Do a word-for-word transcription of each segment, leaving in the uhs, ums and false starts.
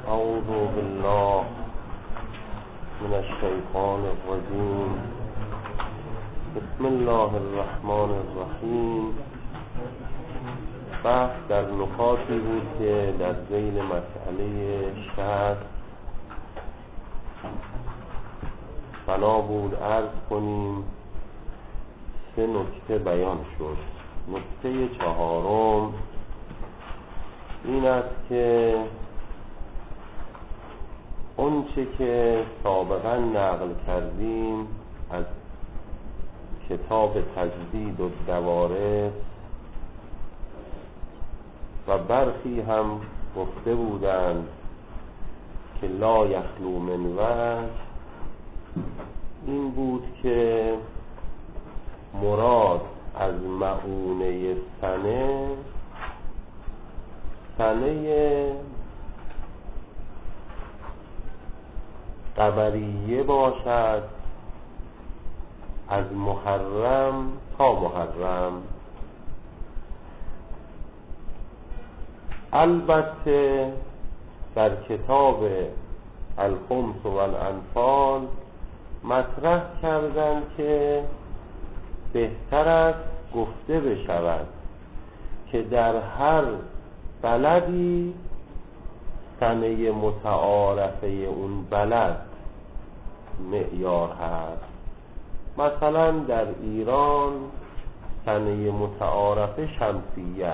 أعوذ بالله من الشیطان الرجیم. بسم الله الرحمن الرحیم. بحث در نکاتی بود که در ذیل مسئله شرط بنا بود عرض کنیم. سه نکته بیان شد. نکته چهارم این است که اون چه که سابقا نقل کردیم از کتاب تجدید و دوارث و برخی هم گفته بودند که لا یخلو من وجه، این بود که مراد از مؤونه سنه سنه قمریه باشد از محرم تا محرم. البته در کتاب الخمس و الانفال مطرح کردند که بهتر است گفته بشود که در هر بلدی سنه متعارفه اون بلد معیار هست. مثلا در ایران سنه متعارفه شمسیه،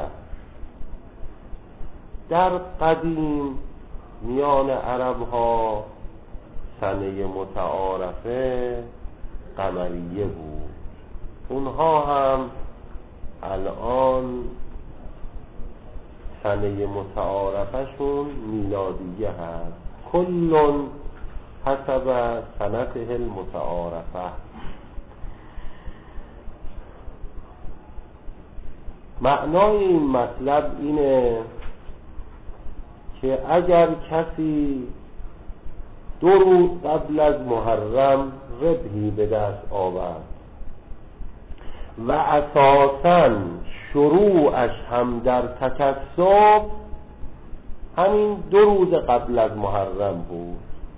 در قدیم میان عرب ها سنه متعارفه قمریه بود. اونها هم الان سنه متعارفه شون میلادیه هست. کلون حسب سنته المتعارفه. معنای این مطلب اینه که اگر کسی دو روز قبل از محرم ربحی به دست آورد و اساساً شروعش هم در تکسب همین دو روز قبل از محرم بود،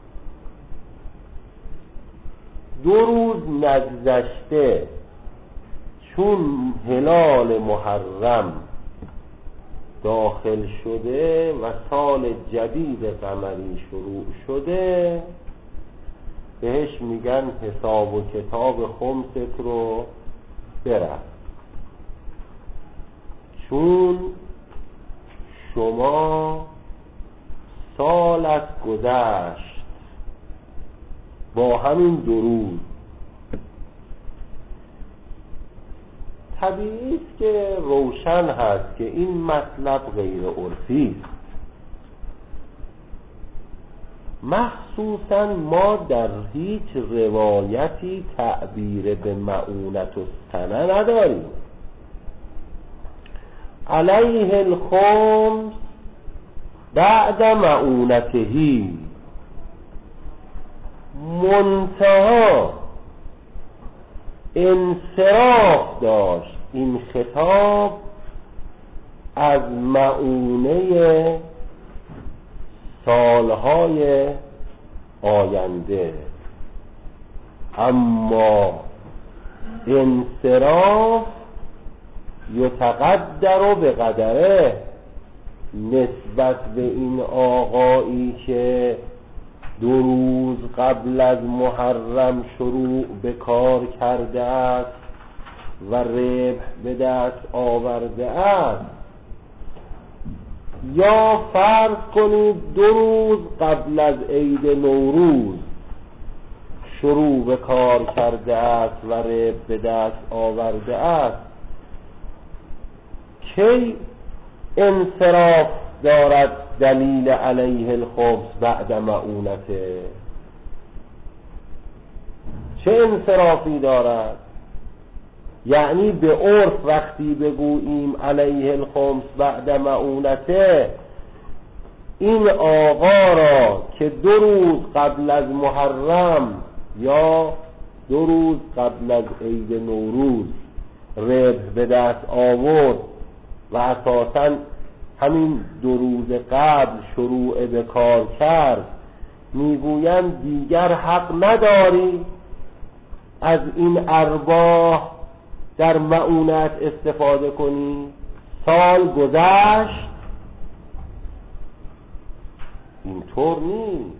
دو روز نگذشته چون هلال محرم داخل شده و سال جدید قمری شروع شده، بهش میگن حساب و کتاب خمست رو برد، چون شما سالت گذشت با همین دو روز. طبیعی است که روشن هست که این مطلب غیر عرفی است. مخصوصا ما در هیچ روایتی تعبیر به مؤونت السنه نداریم. علیه الخمس بعد مؤونتهی، منتها انصراف داشت این خطاب از مؤونه سالهای آینده، اما انصراف یتقدر به قدره، نسبت به این آقایی که دو روز قبل از محرم شروع به کار کرده است و ربح به دست آورده است، یا فرض کنید دو روز قبل از عید نوروز شروع به کار کرده است و ربح به دست آورده است، کی انصراف دارد دلیل علیه الخمس بعد مؤونته؟ چه انصرافی دارد؟ یعنی به عرف وقتی بگوییم علیه الخمس بعد مؤونته، این آقا را که دو روز قبل از محرم یا دو روز قبل از عید نوروز ربح به دست آورد و اساساً همین دو روز قبل شروع به کار کرد، میگویند دیگر حق نداری از این ارباح در مؤونت استفاده کنی. سال گذشت، اینطور نیست.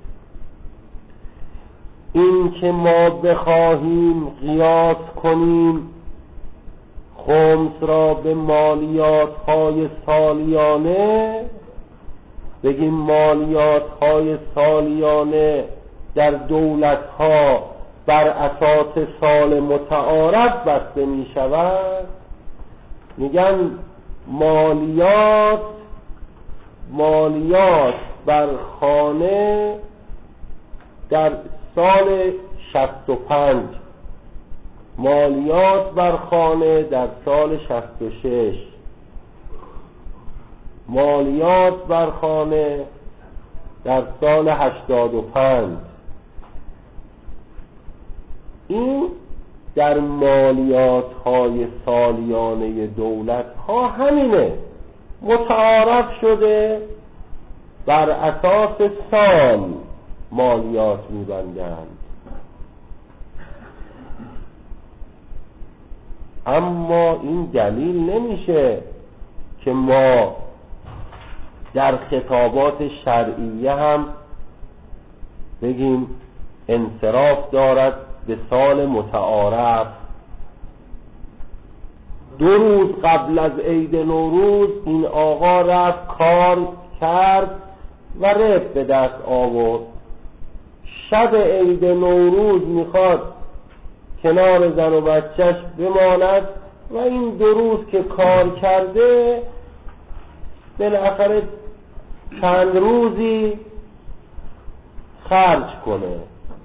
این که ما بخواهیم قیاس کنیم خمس را به مالیات های سالیانه، بگیم مالیات های سالیانه در دولت ها بر اساس سال متعارف بسته می شود، میگن مالیات مالیات بر خانه در سال شصت و پنج، مالیات بر خانه در سال شصت و شش، مالیات بر خانه در سال هشتاد و پنج. این در مالیات های سالیانه دولت ها همینه، متعارف شده بر اساس سال مالیات میبندند. اما این دلیل نمیشه که ما در خطابات شرعیه هم بگیم انصراف دارد به سال متعارف. دو روز قبل از عید نوروز این آقا رفت کار کرد و رفت به دست آورد، شب عید نوروز میخواد کنار زن و بچهش بماند و این دو روز که کار کرده بالاخره چند روزی خرج کنه.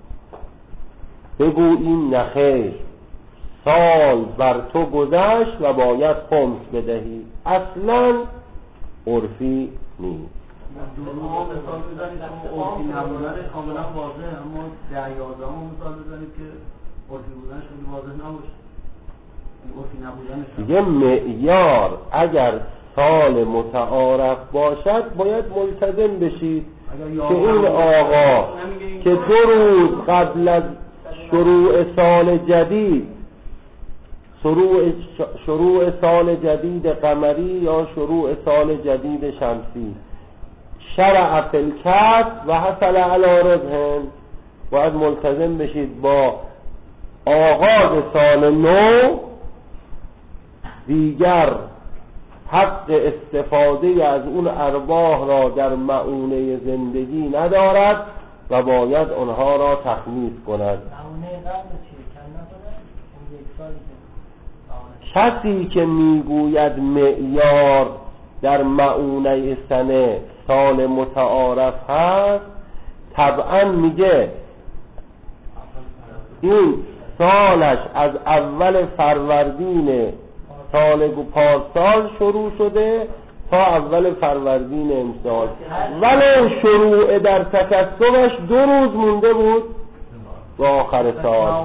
بگو این نخیر، سال بر تو گذشت و باید خمس بدهی، اصلا عرفی نیست. ما مثال بزنید که عرفی نبودنش کاملا واضحه، اما ده یازده ما مثال بزنید که عرفی بودنش خیلی واضح نباشه. عرفی نبودنش دیگه معیار اگر سال متعارف باشد باید ملتزم بشید که این آقا که دو روز قبل از شروع سال جدید، شروع شروع سال جدید قمری یا شروع سال جدید شمسی، شرع فی الکسب و حصل علی ربح، باید ملتزم بشید با آغاز سال نو دیگر حق استفاده از اون ارباح را در مؤونه زندگی ندارد و باید آنها را تخمیس کند. کسی که میگوید معیار در مؤونه سنه سال متعارف هست طبعا میگه این سالش از اول فروردین سال پارسال شروع شده تا اول فروردین امسال، ولو شروع در تکسبش دو روز مونده بود به آخر سال.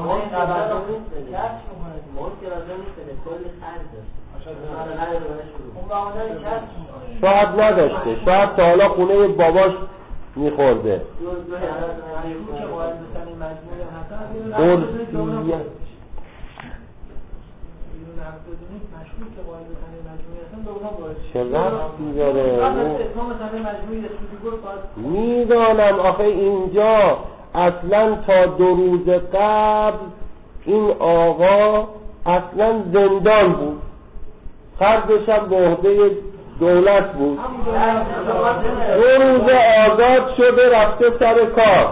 شاید نداشته، شاید تا حالا خونه باباش میخورده. قرصیه چه ربطی داره؟ میدانم آخه اینجا اصلا تا دو روز قبل این آقا اصلا زندان بود، خرجش هم به عهده دولت بود. دو روز آزاد شده رفته سر کار،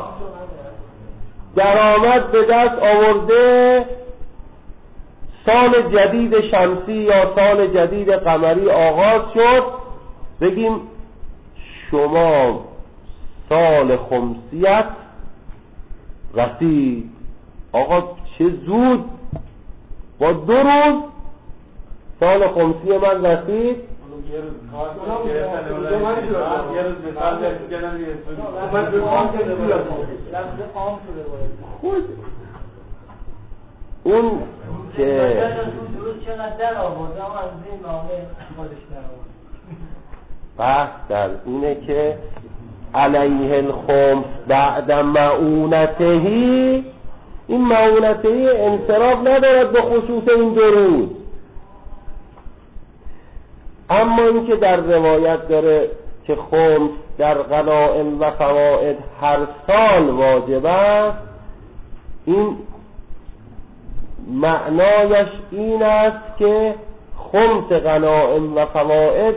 درآمد به دست آورده، سال جدید شمسی یا سال جدید قمری آغاز شد. بگیم شما سال خمسیت رسید، آقا چه زود با دو روز سال خمسی من رسید. خود اون که چقدر در آورده اما از این نامه خودش در آورده بحث در اینه که علیه الخمس بعد معونتهی، این معونتهی انصراف ندارد به خصوص این دو روز. اما این که در روایت داره که خمس در غنائم و فواید هر سال واجب است، این معنایش این است که خمس غنائم و فواید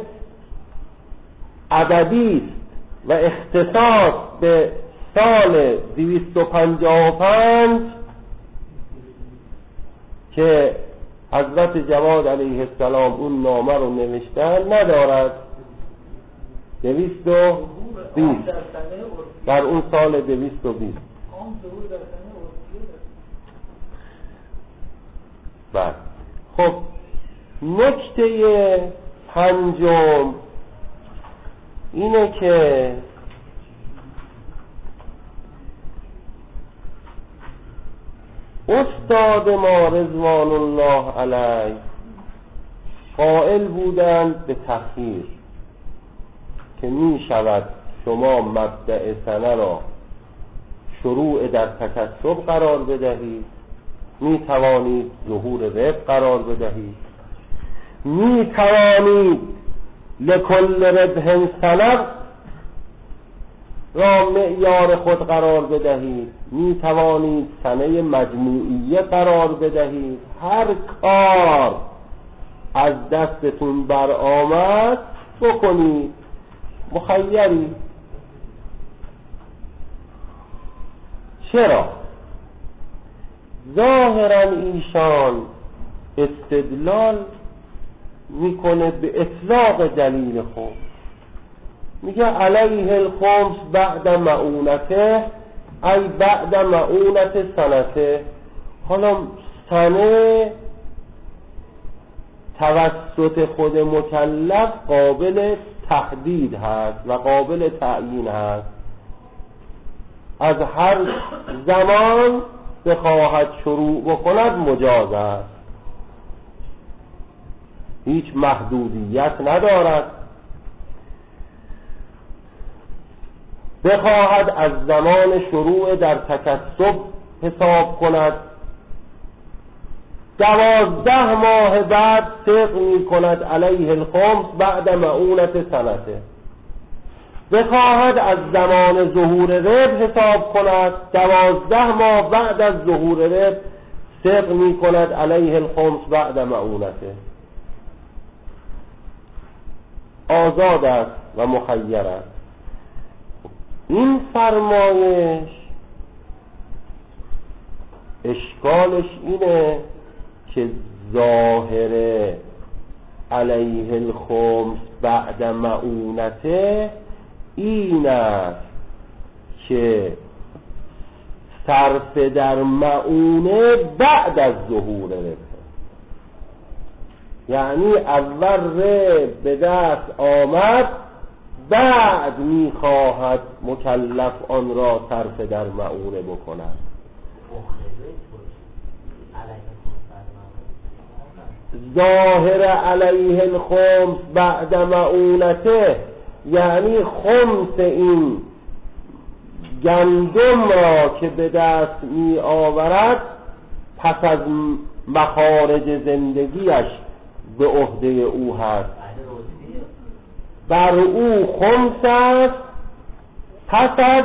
عددی است و اختصاص به سال دویست و پنجاه و پنج که حضرت جواد علیه السلام اون نامه رو نوشتن ندارد. دویست و بیست در اون سال دویست و بیست. بله. خب نکته پنجم اینه که استاد ما رضوان الله علیه قائل بودند به تخییر که می شود شما مبدأ سنه را شروع در تکسب قرار بدهید، می توانید ظهور رب قرار بدهید، می توانید لکل ربح سنه را معیار خود قرار بدهید، می توانید سنه مجموعیه قرار بدهید. هر کار از دستتون بر آمد بکنید، مخیری. چرا؟ ظاهرا ایشان استدلال میکنه به اطلاق دلیل خود، میگه علیه الخمس بعد معونته ای بعد معونت سنته. حالا سنه توسط خود مکلف قابل تحدید هست و قابل تعیین هست، از هر زمان بخواهد شروع بکند مجاز است، هیچ محدودیت ندارد. بخواهد از زمان شروع در تکسب حساب کند، دوازده ماه بعد صدق می کند علیه الخمس بعد معونت سنته. بخواهد از زمان ظهور رب حساب کند، دوازده ماه بعد از ظهور رب صدق می کند علیه الخمس بعد معونته. آزاد است و مخیر است. این فرمایش اشکالش اینه که ظاهره علیه الخمس بعد معونته این است که صرف در معونه بعد از ظهور رب، یعنی اول رب به دست آمد بعد میخواهد مکلف آن را صرف در معونه بکند. ظاهر علیه الخمس بعد معونته یعنی خمس این گندم را که به دست می آورد پس از مخارج زندگیش به عهده او هست، بر او خمس است پس از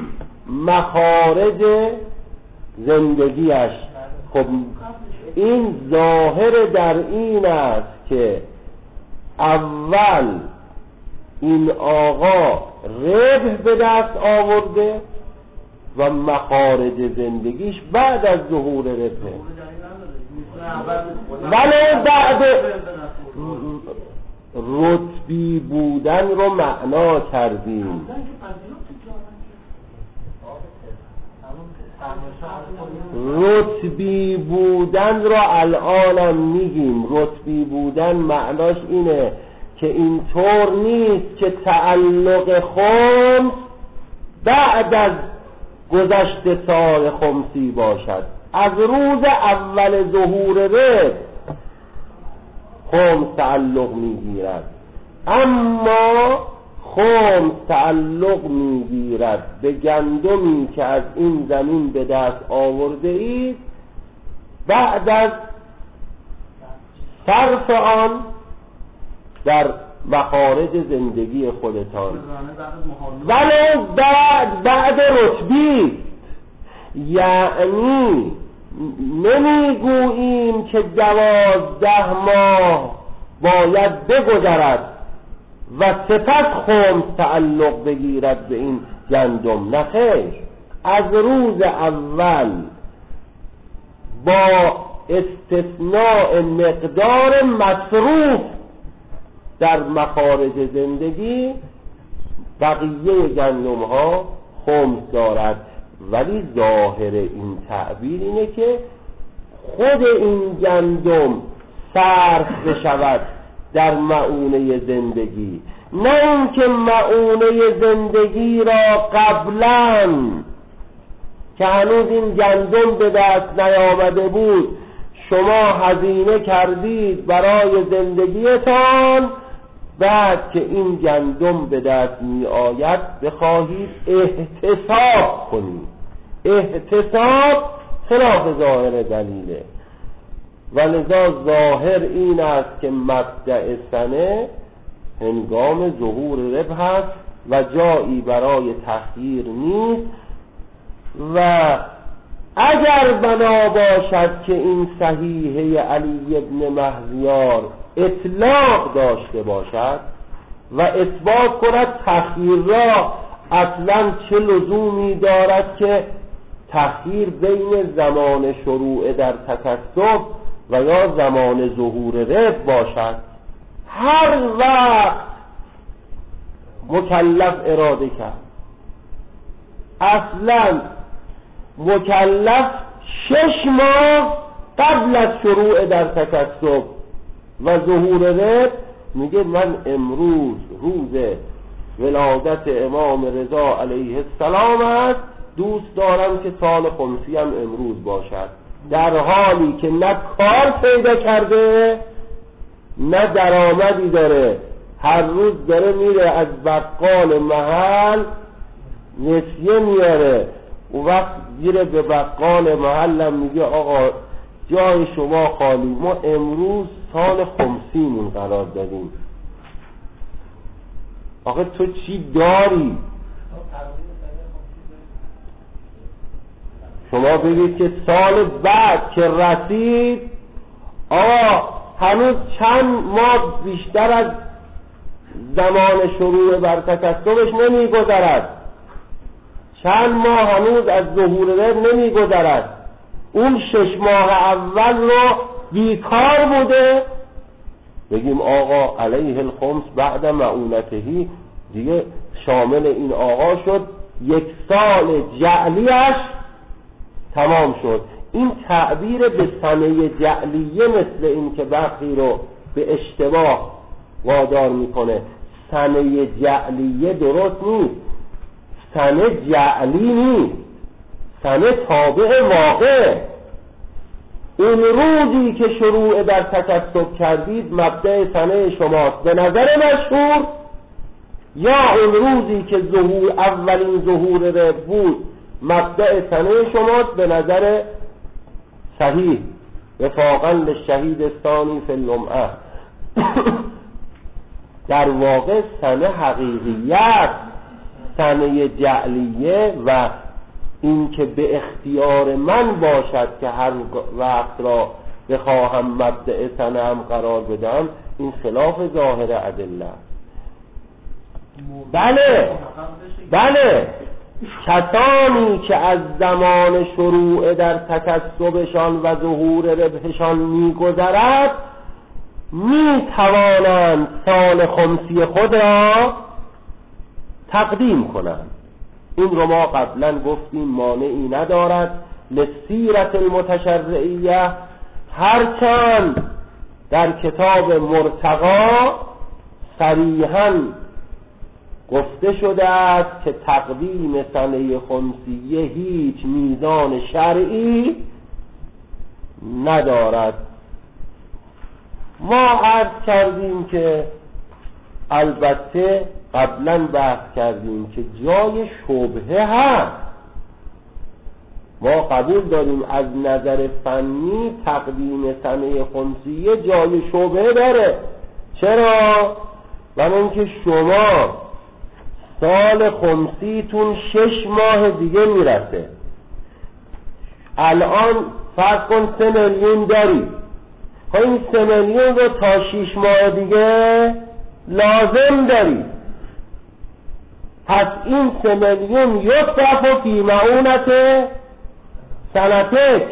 مخارج زندگیش. خب این ظاهر در این است که اول این آقا ربح به دست آورده و مخارج زندگیش بعد از ظهور ربح، ولی بعد رتبی بودن رو معنا کردیم. رتبی بودن رو الانم میگیم. رتبی بودن معناش اینه که اینطور نیست که تعلق خمس بعد از گذشت سال خمسی باشد، از روز اول ظهور رب خمس تعلق میگیرد. اما خمس تعلق میگیرد به گندمی که از این زمین به دست آورده اید بعد از صرف آن در مخارج زندگی خودتان، ولی بعد بعد رتبی، یعنی نمیگوییم که دوازده ماه باید بگذرد و سپس خمس تعلق بگیرد به این گندم، نه خیر، از روز اول با استثناء مقدار مصروف در مخارج زندگی بقیه گندم ها خمس دارد. ولی ظاهر این تعبیر اینه که خود این گندم صرف بشود در مؤونه زندگی، نه اینکه مؤونه زندگی را قبلا که هنوز این گندم به دست نیامده بود شما هزینه کردید برای زندگیتان، بعد که این گندم به دست می آید بخواهید احتساب کنید. احتساب خلاف ظاهر دلیله و لذا ظاهر این است که مبدأ سنه هنگام ظهور ربح است و جایی برای تخییر نیست. و اگر بنا باشد که این صحیحه علی ابن مهریار اطلاق داشته باشد و اثبات کند تخییر را اصلا چه لزومی دارد که تخییر بین زمان شروع در تکسب و یا زمان ظهور ربح باشد، هر وقت مکلف اراده کرد. اصلا مکلف شش ماه قبل از شروع در تکسب و ظهور ربح میگه من امروز روز ولادت امام رضا علیه السلام است، دوست دارم که سال خمسی هم امروز باشد، در حالی که نه کار پیدا کرده نه درآمدی داره، هر روز داره میره از بقال محل نسیه میاره. اون وقت گیره به بقال محلم میگه آقا جای شما خالی، ما امروز سال خمسیمون قرار دادیم. آقا تو چی داری؟ شما بگید که سال بعد که رسید آقا هنوز چند ماه بیشتر از زمان شروع بر تکسبش نمی گذرد، چند ماه هنوز از ظهور ربح نمی گذرد، اون شش ماه اول رو بیکار بوده. بگیم آقا علیه الخمس بعد معونتهی دیگه شامل این آقا شد، یک سال جعلیش تمام شد. این تعبیر به سنه جعلیه مثل این که برخی رو به اشتباه وادار میکنه. سنه جعلیه درست نیست، سنه جعلی نیست، سنه تابع واقع. اون روزی که شروع در تکسب کردید مبدأ سنه شماست به نظر مشهور، یا اون روزی که ظهور اولین ظهور ربح بود مبدأ سنه شماست به نظر صحیح وفاقا للشهید الثانی فی اللمعه. در واقع سنه حقیقیت، سنه جعلیه و این که به اختیار من باشد که هر وقت را بخواهم مبدأ سنه هم قرار بدم، این خلاف ظاهر ادله. بله بله کسانی که از زمان شروع در تکسبشان و ظهور ربحشان می‌گذرد می‌توانند سال خمسی خود را تقدیم کنند. این رو ما قبلا گفتیم مانعی ندارد لسیرت المتشرعیه، هرچند در کتاب مرتقا صریحاً گفته شده است که تقدیم سنه خمسیه هیچ میزان شرعی ندارد. ما عرض کردیم که البته قبلا بحث کردیم که جای شبهه هست. ما قبول داریم از نظر فنی تقدیم سنه خمسیه جای شبهه داره. چرا؟ برای اینکه شما سال خمسیتون شش ماه دیگه میرسه. الان فرض کن سه میلیون داری، خب این سه میلیون رو تا شش ماه دیگه لازم داری. پس این سه میلیون یصرف فی معونت سنتک.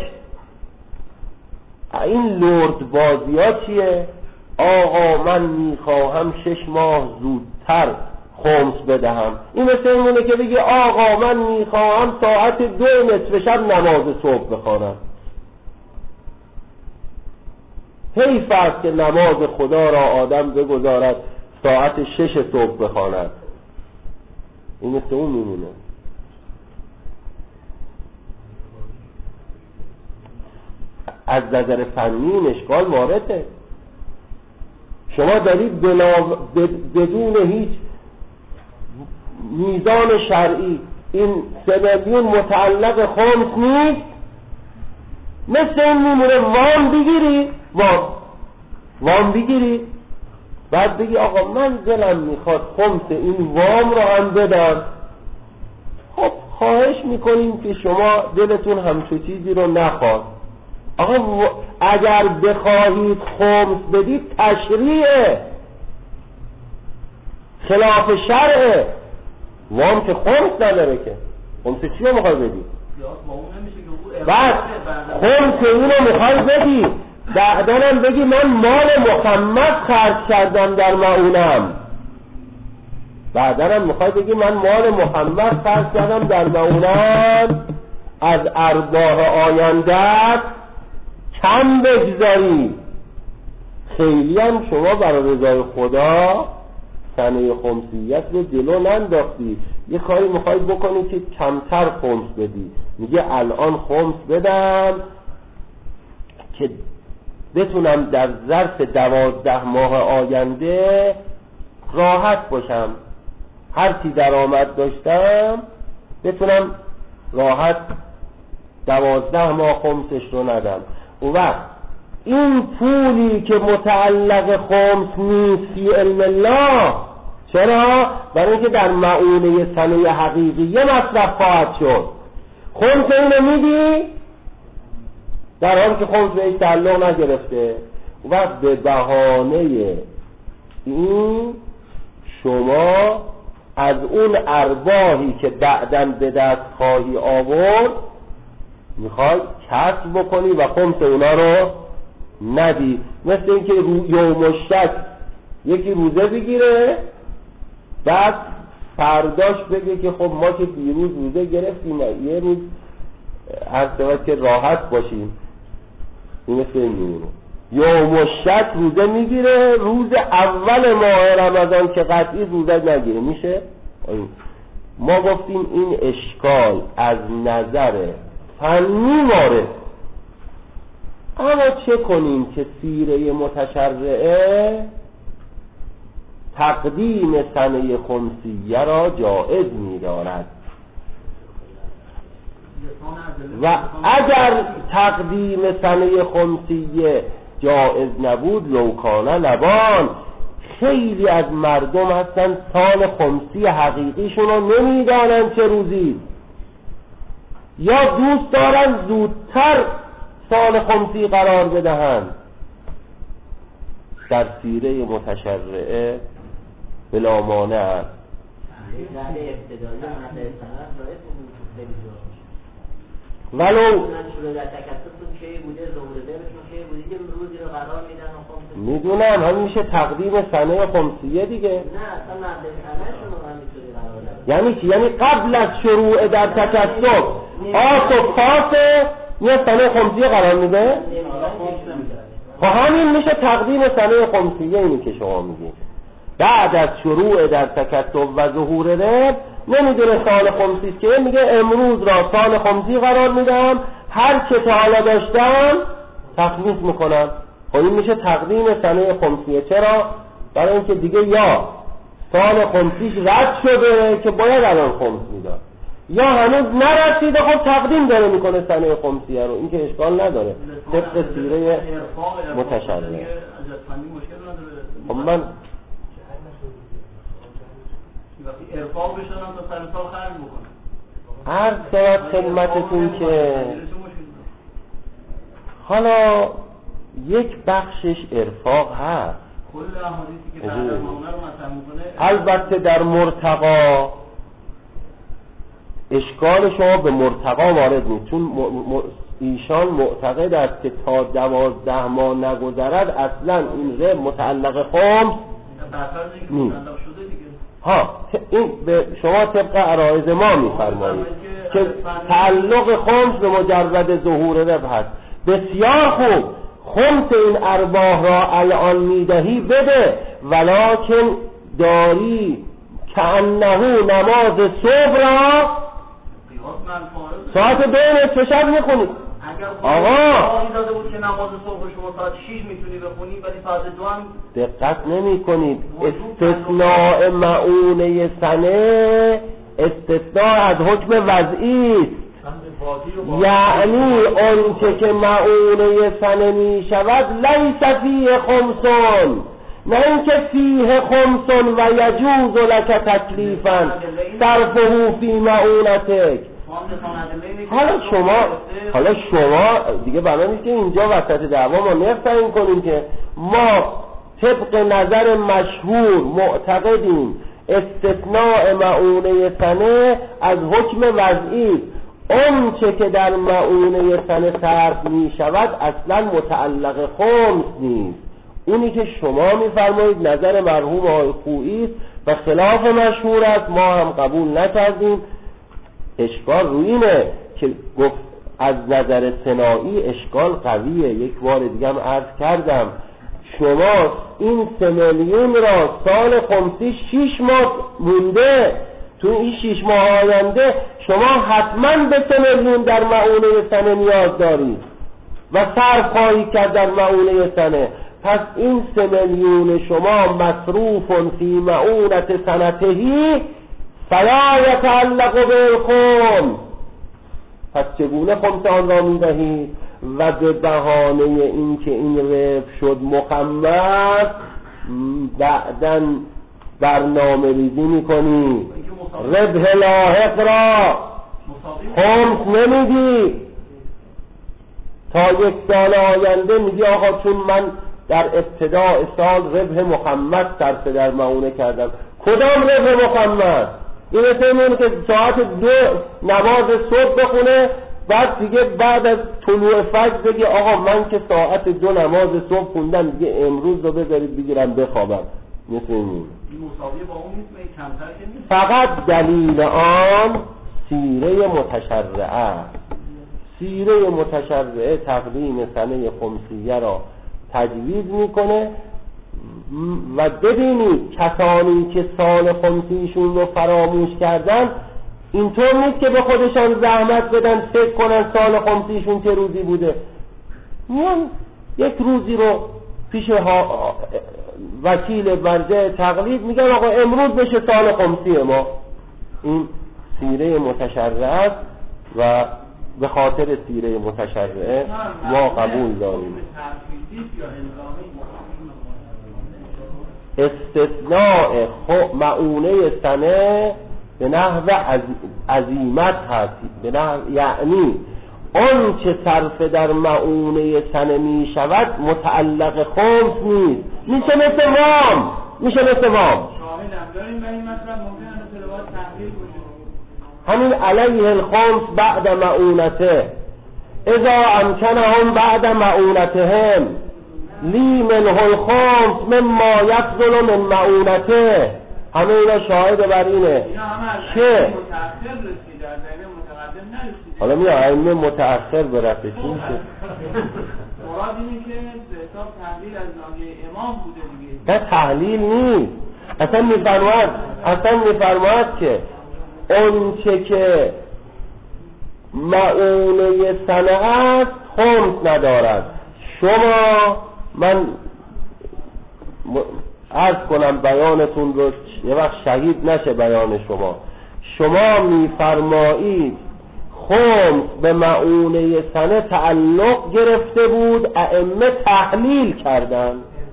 این لرد بازی ها چیه؟ آقا من میخواهم شش ماه زودتر خمس بدهم. این مثل اینه که بگی آقا من میخواهم ساعت دو نصف شب نماز صبح بخوانم. حیف است که نماز خدا را آدم بگذارد ساعت شش صبح بخواند. این مثل اون میمونه. از نظر فنی این اشکال وارده. شما دارید بلا بدون هیچ میزان شرعی این سه میلیون متعلق خمس نیست، مثل این میمونه وام بگیری وام وام بگیری بعد بگی آقا من دلم میخواد خمس این وام رو هم بدم. خب خواهش میکنیم که شما دلتون همچو چیزی رو نخواد. آقا اگر بخواهید خمس بدید تشریعه، خلاف شرعه. وام که خمس نداره که. خمس چی رو میخوای بدی؟ بعد خمس اینو میخوای بدی بعدنم بگی من مال محمد خرج کردم در معونم. بعدنم میخوای بگی من مال محمد خرج کردم در معونم، از ارباح آیندت کم بگذاری. خیلی هم شما برای رضای خدا سنه خمسیت رو جلو ننداختی. یه کاری میخوای بکنی که کمتر خمس بدی. میگه الان خمس بدم که بتونم در ظرف دوازده ماه آینده راحت باشم، هر چی درآمد داشتم بتونم راحت دوازده ماه خمسش رو ندم. اون وقت این پولی که متعلق خمس نیست فی علم الله، چرا؟ برای اینکه در معونه سنه حقیقیه مصرف خواهد شد. خمس اینو میدی در حالی که خمس بهش تعلق نگرفته. اون وقت به بهانه این شما از اون ارباحی که بعداً به دست خواهی آورد میخوای کسب بکنی و خمس اونا رو ندی. مثل اینکه یوم الشک یکی روزه بگیره بعد فرداش بگه که خب ما که دیروز روزه گرفتیم یه روز هر سبت که راحت باشیم. این مثل این میمونه. یوم الشک روزه میگیره، روز اول ماه رمضان که قطعی روزه نگیره. میشه؟ ما گفتیم این اشکال از نظر فنی وارد، اما چه کنیم که سیره متشرعه تقدیم سنه خمسیه را جائز می‌دارد و اگر تقدیم سنه خمسیه جائز نبود لوکانه لبان. خیلی از مردم هستن سال خمسی حقیقیشون رو نمیدانن چه روزی، یا دوست دارن زودتر سال خمسی قرار بدهند. در سیره متشرعه بلا مانع است. ولو میدونم همین میشه تقدیم سنه خمسیه دیگه. یعنی چی؟ یعنی قبل از شروع در تکسب آس و پاس یه سنه خمسیه قرار میده. خب همین میشه تقدیم سنه خمسیه. اینی که شما میگید بعد از شروع در تکسب و ظهور رب نمیدونه سال خمسی که میگه امروز را سال خمسی قرار میدم، هر چه تا حالا داشتم تخمیس میکنم. خب این میشه تقدیم سنه خمسیه. چرا؟ برای اینکه دیگه یا سال خمسیش رد شده که باید الان خمس میداد، یا هنوز نرسیده خب تقدیم داره میکنه سنه خمسیه رو، این که اشکال نداره طبق سیره متشرعه. خب من ارفاق بشنم تا سر سال خرج بکنم. عرض شود خدمتتون که حالا یک بخشش ارفاق هست، کل احادیثی که بعد از ماونه رو مطرح میکنه البته در مرتقا اشکال شما به مرتقا وارد نیست، چون م... م... ایشان معتقد است که تا دوازده ماه نگذرد اصلا این غیر متعلق خمس نیست. ها این به شما طبق عرایض ما میفرمایید که تعلق خمس به مجرد ظهور ربح هست. بسیار خوب، خمس این ارباح را الان میدهی بده، ولکن داری که انه نماز صبح را ساعت دو نصف شب میخونی. آقا داده بود که نماز صبح شما ساعت شش میتونی بخونی ولی ساعت دو هم دقت نمی کنید. استثناء معونه سنه استثناء از حکم وضعی است، یعنی اون که معونه سنه می شود لیس فیه خمسون، نه اینکه فیه خمسون و یجوز لک تکلیفا صرفه فی معونتک. حالا شما حالا شما دیگه بنا نیست که اینجا وسط دعوا ما نفت تعیین کنیم که ما طبق نظر مشهور معتقدیم استثناء معونه سنه از حکم وضعی، اون چه که در معونه سنه صرف می شود اصلا متعلق خمس نیست. اونی که شما میفرمایید نظر مرحوم آقای خویی است و خلاف مشهور است، ما هم قبول نکردیم. اشکال روی اینه که گفت از نظر سنایی اشکال قویه. یک بار دیگه هم عرض کردم شما این سه میلیون را سال خمسی شیش ماه مونده، تو این شیش ماه آینده شما حتما به سه میلیون در معونه سنه نیاز دارید و صرف خواهی کرد در معونه سنه. پس این سه میلیون شما مصروف فی معونت سنتهی فلا یتعلق بالخمس، پس چگونه خمس آن را میدهید و به بهانه این که این رفع شد مخمس بعداً برنامه ریزی میکنی ربح لاحق را خمس نمیدی، تا یک سال آینده میگی آقا چون من در ابتداء سال ربح مخمس صرف در معونه کردم. کدام ربح مخمس؟ این مثل که ساعت دو نماز صبح بخونه بعد دیگه بعد از طلوع فجر بگی آقا من که ساعت دو نماز صبح خوندم دیگه امروز رو بذارید بگیرم بخوابم. مثل این مساوی با اون نیست، کمتر که نیست. فقط دلیل آن سیره متشرعه، سیره متشرعه تقدیم سنه خمسیه را تجویز میکنه و ببینید کسانی که سال خمسیشون رو فراموش کردن اینطور نیست که به خودشان زحمت بدن فکر کنن سال خمسیشون چه روزی بوده، میان یک روزی رو پیش وکیل برجه تقلید میگن آقا امروز بشه سال خمسی ما. این سیره متشرعه است و به خاطر سیره متشرعه ما قبول داریم. استثناء معونه سنه به نحو عزیمت هست، به نحو یعنی اون چه صرف در معونه سنه می شود متعلق خمس نیست، میشه مثل وام، میشه مثل وام. شاهدم داریم برای مطلب ممکنه تلاوت تحلیل باشه. همین علیه الخمس بعد معونته اذا امکنهم بعد معونتهم لی منه الخمس مما یفضل من معونته. همه اینا شاهد بر اینه که حالا می آئینه متأخر برسه چون که مراد اینه که به حساب تحلیل از ناحیه امام بوده دیگه. نه تحلیل نیست، اصلا میفرماد اصلا میفرماد که اون چه که معونه سنه است خمس ندارد. شما من عرض کنم بیانتون رو یه وقت شهید نشه بیان شما. شما میفرمایید خمس به مؤونه سنه تعلق گرفته بود، ائمه تحلیل کردن،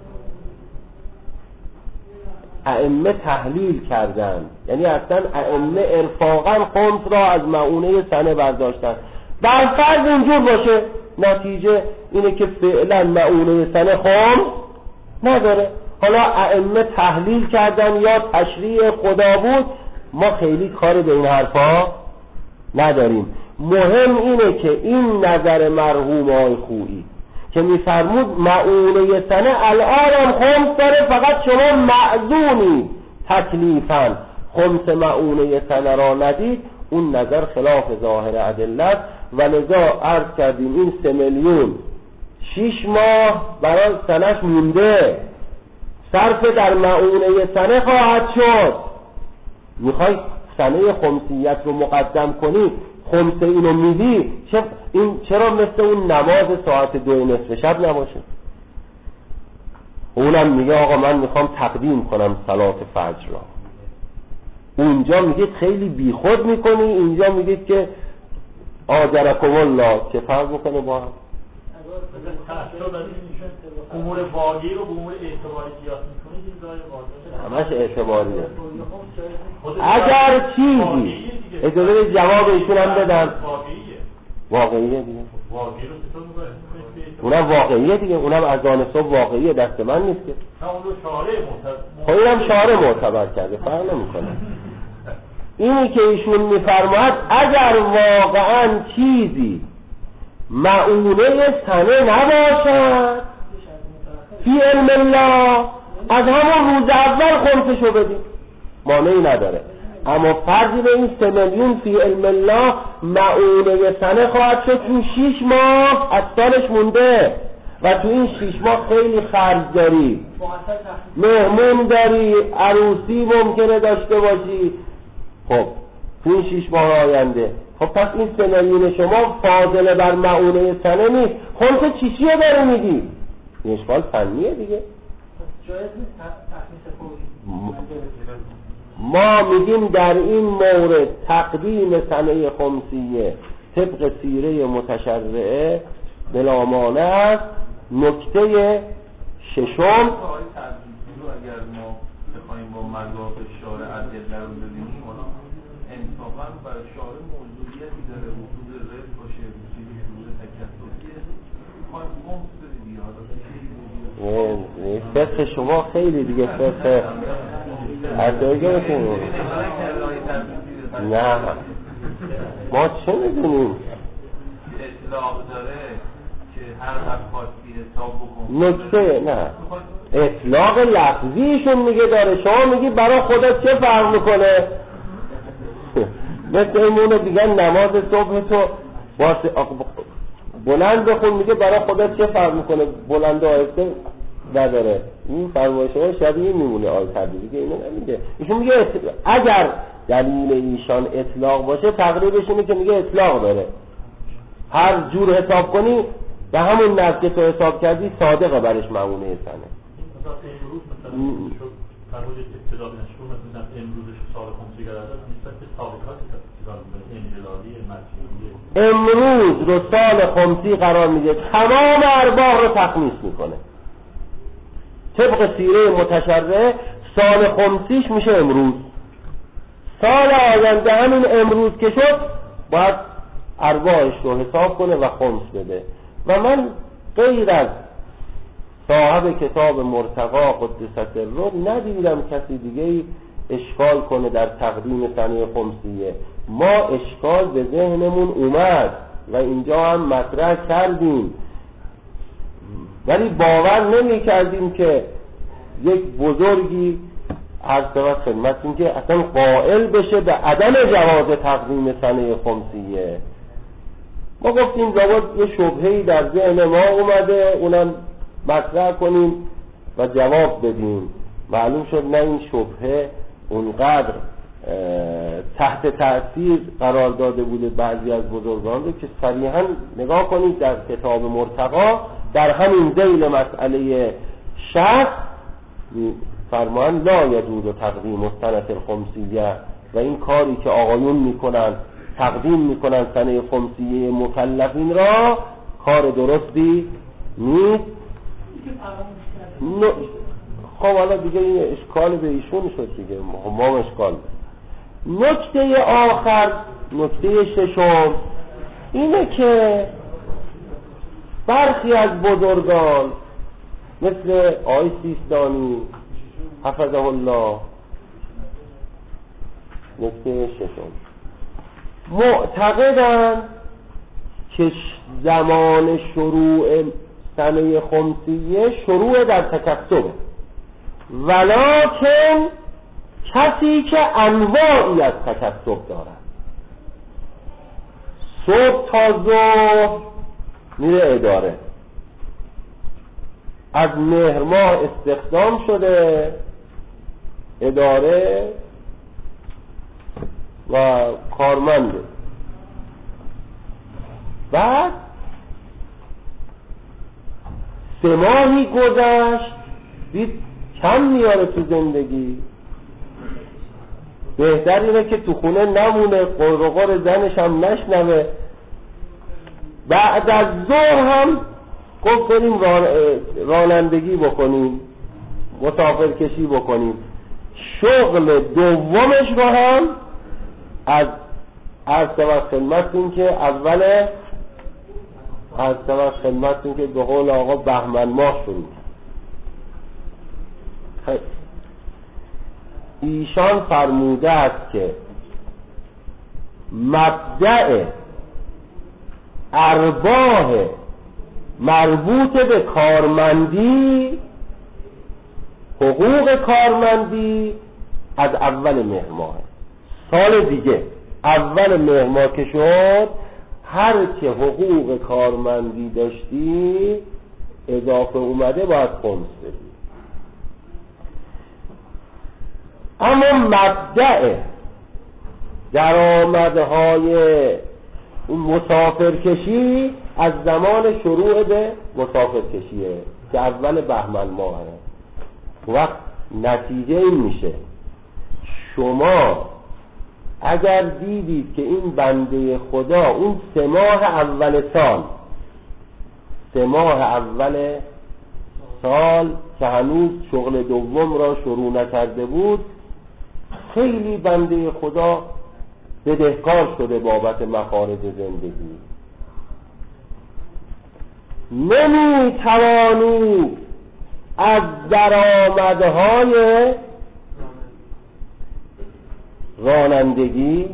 ائمه تحلیل کردن، یعنی اصلا ائمه ارفاقا خمس را از مؤونه سنه برداشتن. بر فرض اینجور باشه، نتیجه اینه که فعلا مؤونه سنه خمس نداره. حالا ائمه تحلیل کردن یا تشریع خدا بود، ما خیلی کاری به این حرفا نداریم. مهم اینه که این نظر مرحوم آقای خویی که میفرمود مؤونه سنه الان خمس داره، فقط شما معذونی تکلیفاً خمس مؤونه سنه را ندید، اون نظر خلاف ظاهر ادله و لذا عرض کردیم این سه میلیون شیش ماه برای سنش مونده، صرف در مؤونه سنه خواهد شد. میخوای سنه خمسیت رو مقدم کنی، خمس اینو میدی، چه این چرا مثل اون نماز ساعت دو نصف شب نباشه؟ اونم میگه آقا من میخوام تقدیم کنم صلات فجر را، اونجا میگید خیلی بیخود میکنی، اینجا میگید که آجرکم الله. چه فرق میکنه با هم؟ امور واقعی رو به امور اعتباری قیاس میکنید، این داره واقعی همش اعتباریه. اگر چیزی اجازه جواب ایشون هم بدم، واقعیه دیگه، واقعی رو چطور میکنید؟ اونم واقعیه دیگه، اونم از آن صبح واقعیه، دست من نیست که. اون رو شارع معتبر، خب اینم شارع معتبر کرده، فرق نمیکنه. اینی که ایشون میفرماید اگر واقعا چیزی مؤونه سنه نباشد فی علم الله، از همون روز اول خمسشو بدیم، مانعی نداره. اما فرضی به این سه میلیون فی علم الله مؤونه سنه خواهد شد، این شیش ماه از سالش مونده و تو این شیش ماه خیلی خرج داری، مهمون داری، عروسی ممکنه داشته باشی. خب تو این شیش ماه آینده، خب پس این سه میلیون شما فاضله بر مؤونه سنه نیست، خمس چیشی رو داری میدی، این اشکال فنیه دیگه. جایز نیست تخصیص فوری. ما میگیم در این مورد تقدیم سنه خمسیه طبق سیره متشرعه بلامانه است. نکته ششم، اگر ما بخوایم با مذاق شارع ادله رو ببینیم، انصافا برای شارع موضوعیتی داره، وجود رزق باشه، وجود تکثریه، خواهیم خمس بدید یاد فقه شما خیلی دیگه فقه ارزایگه بکنیم. نه ما چه میدونیم اطلاق داره که هر وقت خواستی حساب بکن. نکته نه اطلاق لفظیشون میگه داره، شما میگی برای خدا چه فرق میکنه؟ مثل اینونه دیگه نماز صبح تو بلند بخون، میگه برای خدا چه فرق میکنه بلند و آهسته نداره. این فرمایش شما شبیه میمونه آیه تبدیل دیگه اینو نمیگه. ایشون میگه اگر دلیل ایشان اطلاق باشه تقریبش اینه که میگه اطلاق داره، هر جور حساب کنی به همون نفس که تو حساب کردی صادقه برش مؤونه سنه. فرمود ابتدا نشون مثلا امروزش سال خمسی گرده نسبت به سابقاتی که انجلالی مسئولیه امروز رو سال خمسی قرار میده، تمام ارباح رو تخمیس میکنه. طبق سیره متشرعه سال خمسیش میشه امروز، سال آینده همین امروز که شد باید ارباحش رو حساب کنه و خمس بده. و من غیر از صاحب کتاب مرتقا قدس سره ندیدم کسی دیگه اشکال کنه در تقدیم سنه خمسیه. ما اشکال به ذهنمون اومد و اینجا هم مطرح کردیم، ولی باور نمی کردیم که یک بزرگی عرض شود خدمتتون که اصلا قائل بشه به عدم جواز تقدیم سنه خمسیه. ما گفتیم لابد یه شبهه‌ای در ذهن ما اومده، اونم مطرح کنیم و جواب بدیم. معلوم شد نه این شبهه اونقدر تحت تأثیر قرار داده بوده بعضی از بزرگان رو که صریحاً نگاه کنید در کتاب مرتقا در همین ذیل مسئله شخص فرمان لا یجوز تقدیم السنة الخمسیه و این کاری که آقایون میکنن تقدیم میکنن سنه خمسیه مکلفین را کار درستی نیست. ن... خب حالا دیگه این اشکال به ایشون شد دیگه، ما هم اشکال داریم. نکته آخر، نکته ششم اینه که برخی از بزرگان مثل آقای سیستانی حفظه الله، نکته ششم، معتقدند که زمان شروع سنه خمسیه شروع در تکتبه، ولکن کسی که انواعی از تکتب دارد صبح تا ظهر میره اداره، از مهر ماه استخدام شده اداره و کارمنده، بعد سه ماهی گذشت دید کم میاره تو زندگی، بهتر اینه که تو خونه نمونه، قرقر زنش هم نشنوه. بعد از ظهر هم گفت بریم رانندگی بکنیم، مسافرکشی بکنیم. شغل دومش رو هم از از سبب خدمتون که اول از سبب خدمتون که به قول آقا بهمن ماه شروع. ایشان فرموده است که مبدأ ارباح مربوط به کارمندی، حقوق کارمندی از اول مهر ماه. سال دیگه اول مهر ماه که شد هر چه حقوق کارمندی داشتی اضافه اومده باید خمس بدی. اما مبدأ درآمدهای اون مسافرکشی از زمان شروع به مسافرکشیه که اول بهمن ماهه. وقت نتیجه این میشه شما اگر دیدید که این بنده خدا اون سه ماه اول سال سه ماه اول سال که هنوز شغل دوم را شروع نکرده بود، خیلی بنده خدا بدهکار شده بابت مخارج زندگی، نمی توانی از درآمدهای رانندگی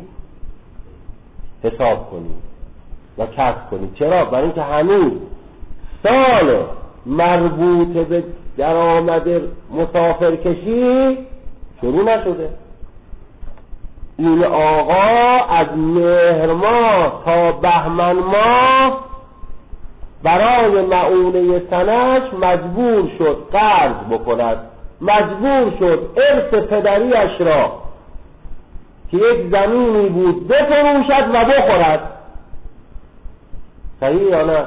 حساب کنی و کسب کنی. چرا؟ برای اینکه هنوز سال مربوط به درآمد مسافرکشی شروع نشده. این آقا از مهر ماه تا بهمن ماه برای معونه سنش مجبور شد قرض بکند، مجبور شد ارث پدریش را که یک زمینی بود بفروشد و بخورد. صحیح یا نه؟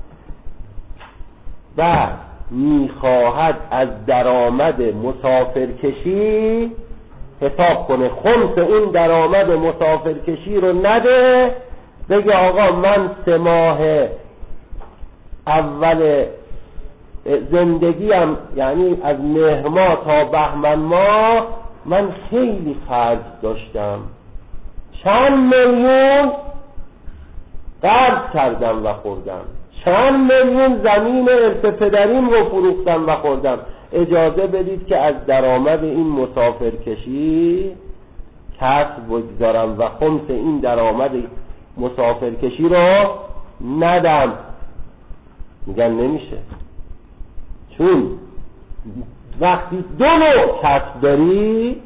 بعد میخواهد از درآمد مسافرکشی حساب کنه، خمس اون درآمد مسافرکشی رو نده، بگه آقا من سه ماه اول زندگیم یعنی از مهر ماه تا بهمن ماه من خیلی خرج داشتم، چند میلیون قرض کردم و خوردم، چند میلیون زمین ارث پدریم رو فروختم و خوردم، اجازه بدید که از درآمد این مسافرکشی کسب بگذارم و خمس این درآمد مسافرکشی رو ندم. میگن نمیشه، چون وقتی دو نوع کسب داری،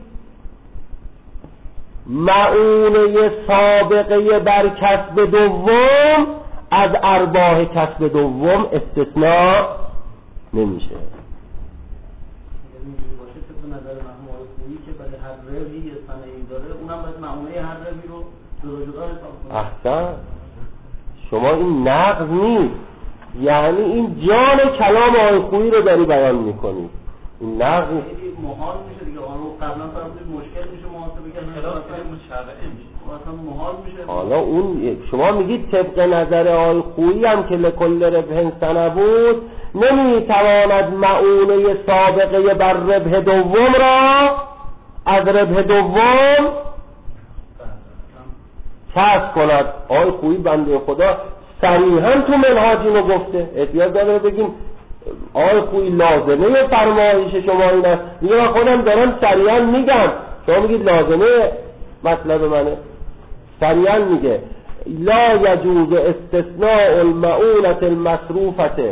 معونه سابقه بر کسب دوم از ارباح کسب دوم استثناء نمیشه. باشه که به نظر محمود خویی که برای هر روی یه صنایعی داره، اونم باید معونه هر روی رو جدا جدا حساب کنه. احسن. شما این نقض نیست، یعنی این جان کلام آقای خویی رو داری بیان میکنی. این نقض نیست. محال میشه دیگه. آن رو قبلا فرض مشکل میشه محاسبه کردن، خلاف مشرعه میشه. اصلا محال میشه. حالا اون شما میگید طبق نظر آقای خویی هم که لکل ربح سنه بود، نمیتواند معونه سابقه بر ربح دوم را از ربح دوم کسب کند. آقای خویی بنده خدا صریحا تو منهاج اینو گفته. احتیاج داره بگیم آقای خویی لازمه فرمایش شما این است. میگه من خودم دارم صریحا میگم، شما میگید لازمه مطلب منه. صریحا میگه لا یجوز استثناء المعونة المصروفة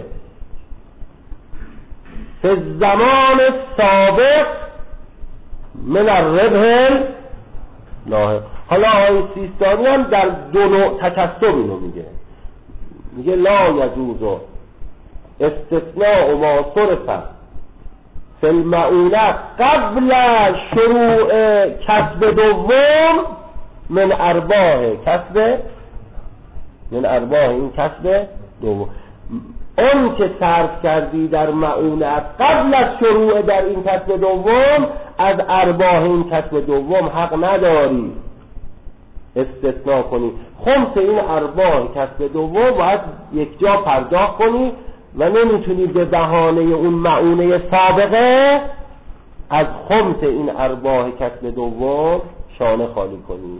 فی الزمان السابق من الربح لاحق. حالا آقای سیستانی هم در دو نوع تکسب اینو میگه، میگه لا یجوز استثناء ما صرف فی المعونة قبل شروع کسب دوم من ارباح کسب من ارباح این کسب دوم. اون که صرف کردی در معونت قبل از شروع در این کسب دوم، از ارباح این کسب دوم حق نداری استثناء کنی. خمس این ارباح کسب دوم باید یک جا پرداخت کنی و نمیتونی به بهانه اون معونه سابقه از خمس این ارباح کسب دوم شانه خالی کنی.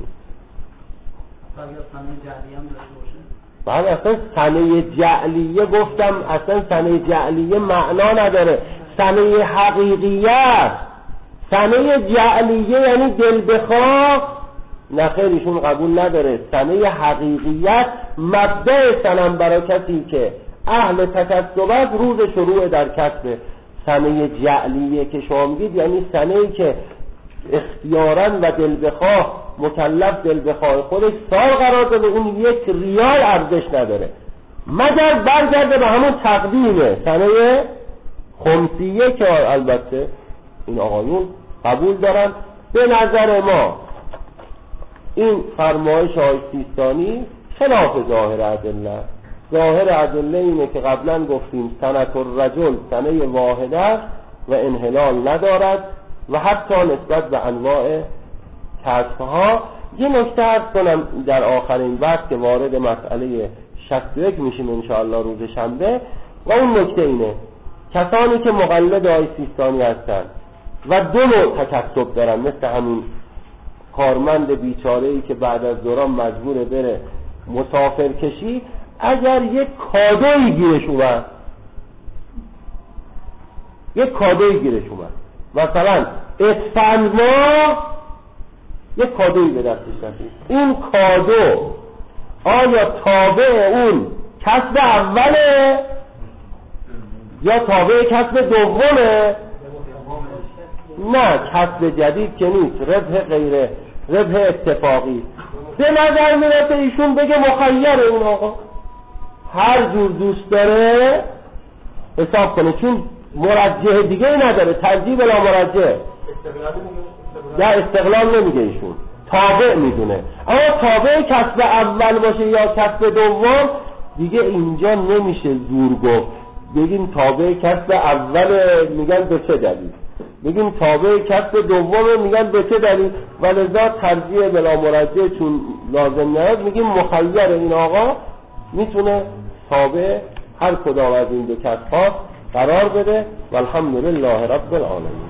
بعد اصلا سنه جعلیه گفتم، اصلا سنه جعلیه معنا نداره، سنه حقیقیت. سنه جعلیه یعنی دل بخواه، نخیر ایشون قبول نداره. سنه حقیقیت مبدأ سنم برای کسی که اهل تکسب است روز شروع در کسب. سنه جعلیه که شما میگید یعنی سنه‌ای که اختیاراً و دل بخواه مکلف دل بخواه خودش سال قرار داده، اون یک ریال ارزش نداره مگر برگرده به همون تقدیمه سنه خمسیه که البته این آقایون قبول دارن. به نظر ما این فرمایش آقای سیستانی خلاف ظاهر ادله. ظاهر ادله اینه که قبلا گفتیم سنة الرجل سنه واحده و انحلال ندارد و حتی نسبت به انواع کسبها. یه نکته عرض کنم در آخرین بحث که وارد مسئله شصت و یک میشیم انشاءالله روز شنبه، و اون نکته اینه کسانی که مقلد آقای سیستانی هستن و دو نوع تکسب دارن، مثل همین کارمند بیچاره‌ای که بعد از دوران مجبوره بره مسافر کشی، اگر یک کادویی گیرش اومد یک کادویی گیرش اومد مثلا اسفند ما یک کادویی به دستش رسید، این کادو آیا تابع اون کسب اوله یا تابع کسب دومه؟ نه، کسب جدید که نیست، ربح غیره، ربح اتفاقی. به نظر میرسه ایشون بگه مخیر این آقا هر جور دوست داره حساب کنه، چون مرجح دیگه نداره، ترجیح بلا مرجح. در استقلال نمیگه ایشون، تابع میدونه. اما تابع کسب اول باشه یا کسب دوم دیگه اینجا نمیشه زور گفت. بگیم تابع کسب اول میگن به چه دلیل، بگیم تابع کسب دوم میگن به چه دلیل، ولذا ترجیح بلا مرجح چون لازم نیست میگیم مخیر این آقا میتونه تابع هر کدام از این دو کسب ها قرار بده. والحمدلله رب العالمین.